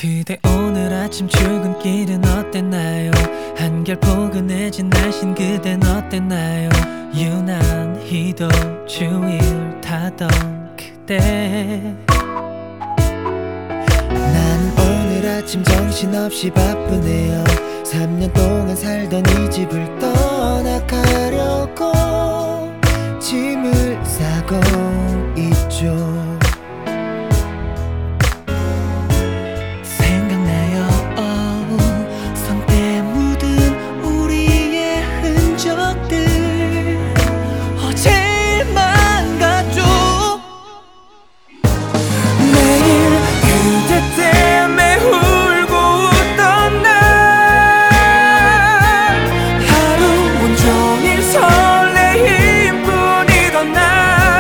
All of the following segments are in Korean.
그대 오늘 아침 출근길은 어땠나요? 한결 포근해진 날씬 그댄 어땠나요? 유난히도 주위를 타던 그대. 난 오늘 아침 정신없이 바쁘네요. 3년 동안 살던 이 집을 떠나가려고 짐을 싸고 있죠. 생각나요. 손때 묻은 우리의 흔적들 어제만 같죠. 매일 그대 때문에 울고 웃던 날 하루 온종일 설레임뿐이던 날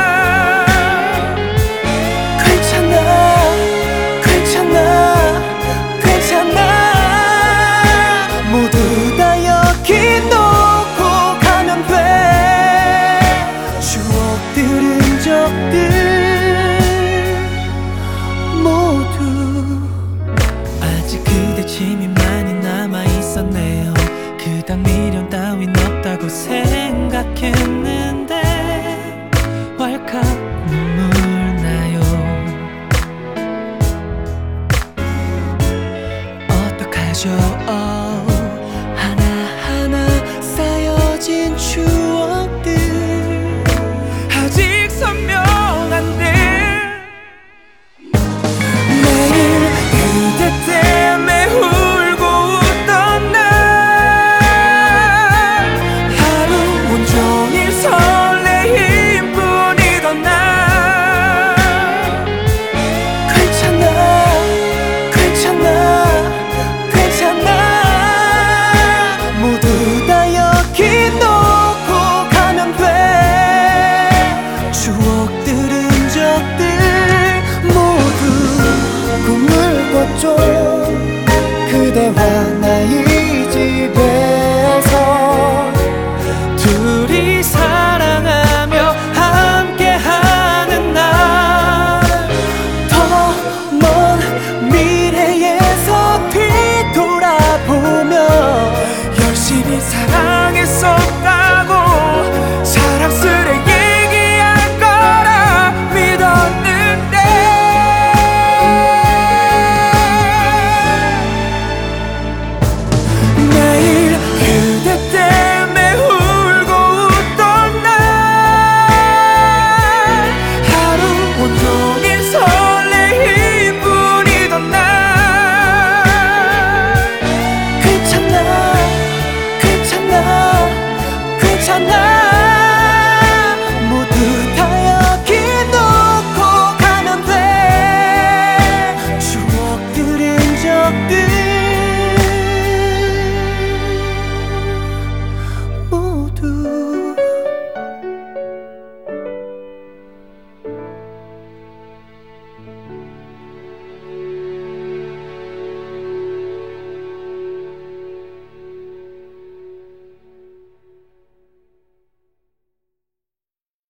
모두 다 여기 놓고 가면 돼. 추억들 흔적들 모두. 아직 그대 짐이 많이 남아있었네요. 그닥 미련 따윈 없다고 생각했는데 왈칵 눈물 나요. 어떡하죠?